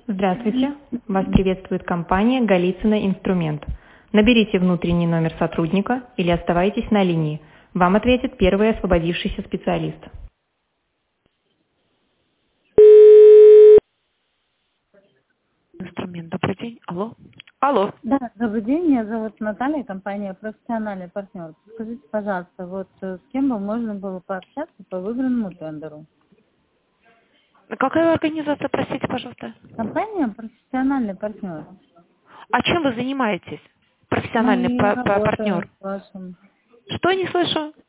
Здравствуйте. Вас приветствует компания «Голицыно Инструмент». Наберите внутренний номер сотрудника или оставайтесь на линии. Вам ответит первый освободившийся специалист. Инструмент. Добрый день. Алло. Алло. Да, добрый день, меня зовут Наталья, компания «Профессиональный партнер». Скажите, пожалуйста, с кем бы можно было пообщаться по выигранному тендеру? Какая организация, простите, пожалуйста? Компания «Профессиональный партнер». А чем вы занимаетесь? Профессиональный Мы работаем партнер. с вашим. Что не слышу?